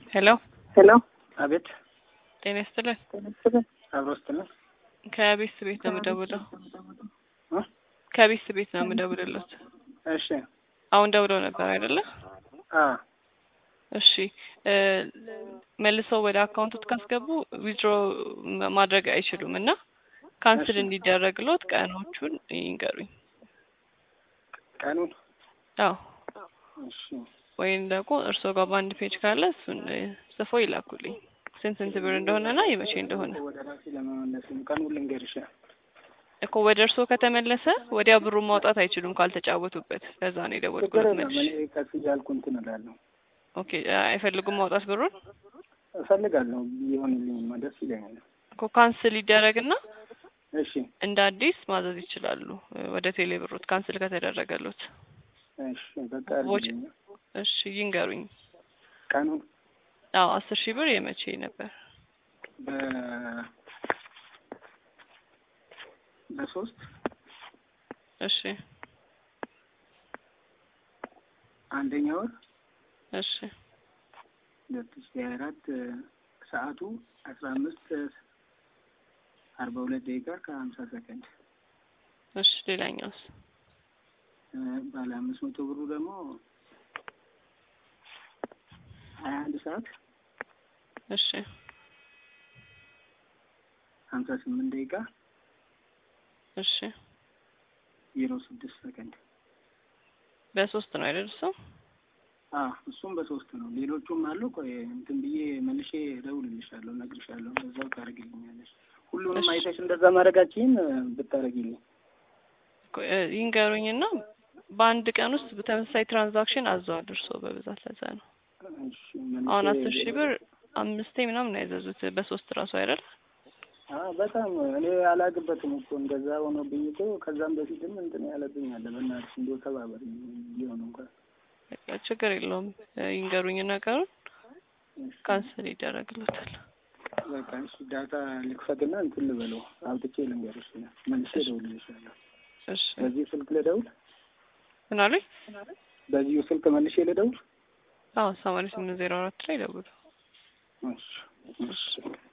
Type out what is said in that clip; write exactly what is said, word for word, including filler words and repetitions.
ሄሎ ሄሎ አቤት ጤና ይስጥልኝ አብሮስተና ከቤት ቤት ነው የምደውለው ከቤት ቤት ነው የምደውልልዎት እሺ አሁን ደውለው ነበር አይደለ አ እሺ መልሰው ወደ አካውንቱት ካስገቡ ዊዝድሮ ማድረግ አይችሉም እና ካንስል እንዲደረግሎት ቀኖቹን ይንገሩኝ ቀኑን አዎ እሺ ወይም ደግሞ እርሶ ጋር ባንድ ፔጅ ካለ እሱን ጽፎ ይላኩልኝ ስንት ስንት ብር እንደሆነና የመቼ እንደሆነ ወደ ራሴ ለመመለስ ቀኑን ልንገርሽ እኮ ወደ እርሶ ከተመለሰ ወዲያ ብሩን ማውጣት አይችሉም ካልተጫወቱበት ለዛ ነው የደወልኩት መልሽ እኔ ከፍ እያልኩ እንትን እላለሁ ኦኬ አይፈልጉም ማውጣት ብሩን እፈልጋለሁ ይሆንልኝ ደስ ይለኛል እኮ ካንስል ይደረግና እሺ እንደ አዲስ ማዘዝ ይችላሉ ወደ ቴሌ ብሩት ካንስል ከተደረገሉት እሺ በቃ እሺ ይንገሩኝ ቀኑን አዎ አስር ሺህ ብር የመቼ ነበር በ በሶስት እሺ አንደኛ ወር እሺ ሁለት ሺህ ሃያ አራት ሰዓቱ አስራ አምስት አርባ ሁለት ደቂቃ ከሀምሳ ሰከንድ እሺ ሌላኛውስ ባለ አምስት መቶ ብሩ ደግሞ ሀያ አንድ ሰዓት እሺ ሀምሳ ስምንት ደቂቃ እሺ ዜሮ ስድስት ሰከንድ በሶስት ነው አይደል እሱ አዎ እሱም በሶስት ነው ሌሎቹም አሉ ቆይ እንትን ብዬ መልሼ እደውልልሻለሁ እነግርሻለሁ በዛው ታረጋግልኛለሽ ሁሉንም አይተሽ እንደዛ ማድረጋችን ብታረጋግልኝ ይንገሩኝና በአንድ ቀን ውስጥ በተመሳሳይ ትራንዛክሽን አዘዋል እርሶ በብዛት ለዛ ነው አሁን አስር ሺህ ብር አምስቴ ምናምን ያዘዙት በሶስት ራሱ አይደል አዎ በጣም እኔ አላግበትም እኮ እንደዛ ሆኖ ብይቶ ከዛም በፊትም እንትን ያለብኝ አለ በእናትሽ እንደው ተባበር ሊሆን እንኳን ችግር የለውም ይንገሩኝና ቀሩን ካንሰል ይደረግልዎታል በቃ እሺ ዳታ ልክፈትና እንትን ልበለው አውጥቼ ልንገርሽ መልሼ እደውልልሻለሁ እሺ በዚህ ስልክ ልደውል ምን አሉኝ በዚህ ስልክ መልሼ ልደውል አዎ ሰማንያ ስምንት ዜሮ አራት ላይ ደውሉ እሺ እሺ